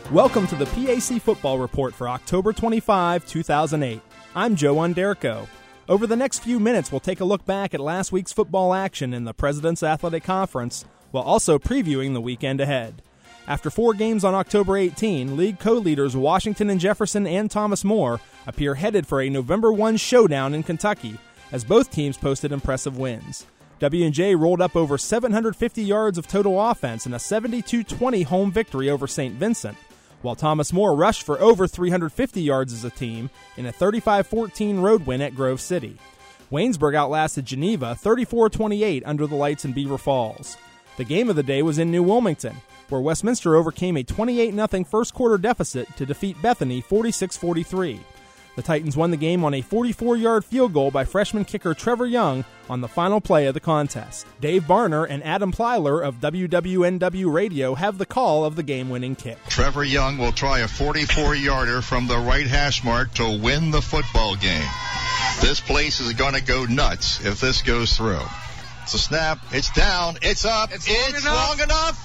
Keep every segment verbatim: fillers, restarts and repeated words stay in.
Welcome to the P A C Football Report for October twenty-fifth, two thousand eight. I'm Joe Underco. Over the next few minutes, we'll take a look back at last week's football action in the President's Athletic Conference, while also previewing the weekend ahead. After four games on October eighteenth, league co-leaders Washington and Jefferson and Thomas More appear headed for a November first showdown in Kentucky, as both teams posted impressive wins. W and J rolled up over seven hundred fifty yards of total offense in a seventy-two twenty home victory over Saint Vincent, while Thomas More rushed for over three hundred fifty yards as a team in a thirty-five fourteen road win at Grove City. Waynesburg outlasted Geneva thirty-four twenty-eight under the lights in Beaver Falls. The game of the day was in New Wilmington, where Westminster overcame a twenty-eight nothing first-quarter deficit to defeat Bethany forty-six forty-three. The Titans won the game on a forty-four-yard field goal by freshman kicker Trevor Young on the final play of the contest. Dave Barner and Adam Plyler of W W N W Radio have the call of the game-winning kick. Trevor Young will try a forty-four-yarder from the right hash mark to win the football game. This place is going to go nuts if this goes through. It's a snap. It's down. It's up. It's, it's long, enough. long enough.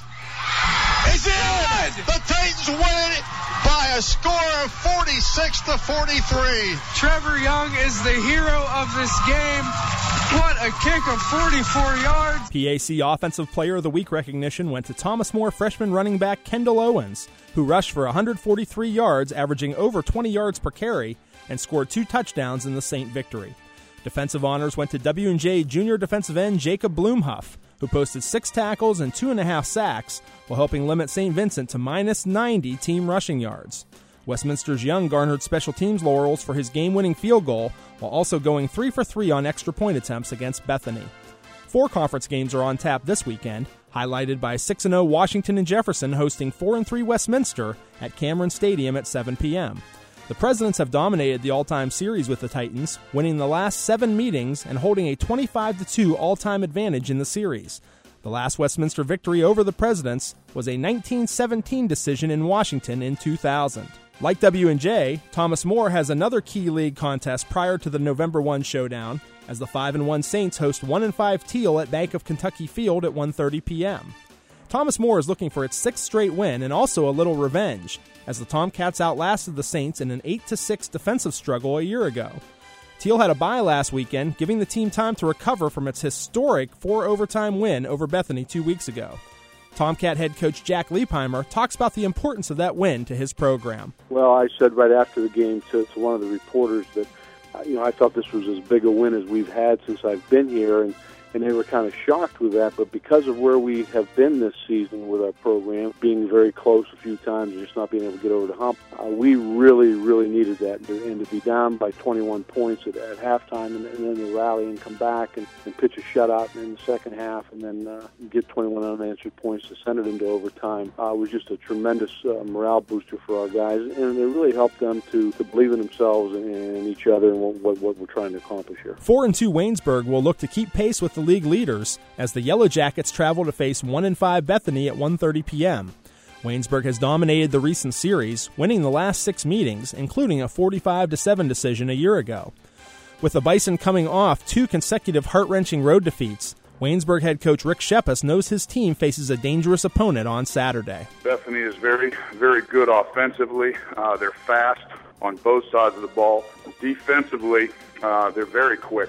It's in. The Titans win it by a score of forty-six to forty-three. Trevor Young is the hero of this game. What a kick of forty-four yards. P A C Offensive Player of the Week recognition went to Thomas More freshman running back Kendall Owens, who rushed for one hundred forty-three yards, averaging over twenty yards per carry, and scored two touchdowns in the Saint victory. Defensive honors went to W and J junior defensive end Jacob Bloomhuff, who posted six tackles and two and a half sacks while helping limit Saint Vincent to minus ninety team rushing yards. Westminster's Young garnered special teams laurels for his game-winning field goal while also going three for three on extra point attempts against Bethany. Four conference games are on tap this weekend, highlighted by six and oh Washington and Jefferson hosting four and three Westminster at Cameron Stadium at seven p.m. The Presidents have dominated the all-time series with the Titans, winning the last seven meetings and holding a twenty-five to two all-time advantage in the series. The last Westminster victory over the Presidents was a nineteen seventeen decision in Washington in two thousand. Like W and J, Thomas More has another key league contest prior to the November first showdown, as the five and one Saints host one and five Teal at Bank of Kentucky Field at one thirty p.m. Thomas More is looking for its sixth straight win and also a little revenge, as the Tomcats outlasted the Saints in an eight to six defensive struggle a year ago. Teal had a bye last weekend, giving the team time to recover from its historic four-overtime win over Bethany two weeks ago. Tomcat head coach Jack Leipheimer talks about the importance of that win to his program. Well, I said right after the game to, to one of the reporters that uh, you know I thought this was as big a win as we've had since I've been here, and And they were kind of shocked with that, but because of where we have been this season with our program, being very close a few times, just not being able to get over the hump, uh, we really, really needed that. And to, and to be down by twenty-one points at, at halftime, and, and then to rally and come back and, and pitch a shutout in the second half, and then uh, get twenty-one unanswered points to send it into overtime, uh, was just a tremendous uh, morale booster for our guys, and it really helped them to, to believe in themselves and in each other and what, what, what we're trying to accomplish here. Four and two Waynesburg will look to keep pace with the league leaders as the Yellow Jackets travel to face one and five Bethany at one thirty p.m. Waynesburg has dominated the recent series, winning the last six meetings, including a forty-five to seven decision a year ago. With the Bison coming off two consecutive heart-wrenching road defeats, Waynesburg head coach Rick Shepis knows his team faces a dangerous opponent on Saturday. Bethany is very, very good offensively. Uh, they're fast on both sides of the ball. Defensively, uh, they're very quick.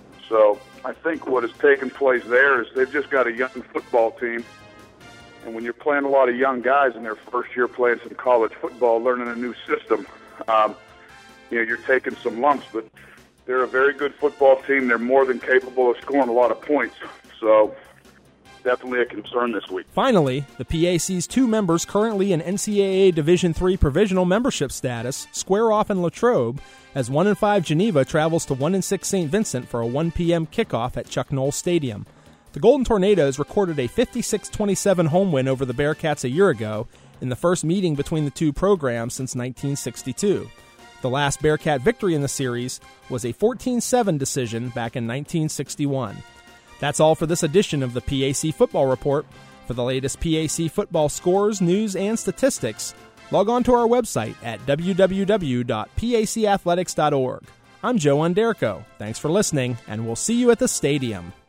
So I think what has taken place there is they've just got a young football team. And when you're playing a lot of young guys in their first year playing some college football, learning a new system, um, you know, you're taking some lumps. But they're a very good football team. They're more than capable of scoring a lot of points. So definitely a concern this week. Finally, the P A C's two members currently in N C double A Division three provisional membership status square off in Latrobe as one and five Geneva travels to one and six Saint Vincent for a one p.m. kickoff at Chuck Noll Stadium. The Golden Tornadoes recorded a fifty-six twenty-seven home win over the Bearcats a year ago in the first meeting between the two programs since nineteen sixty-two. The last Bearcat victory in the series was a fourteen seven decision back in nineteen sixty-one. That's all for this edition of the P A C Football Report. For the latest P A C football scores, news, and statistics, log on to our website at w w w dot p a c athletics dot org. I'm Joe Underco. Thanks for listening, and we'll see you at the stadium.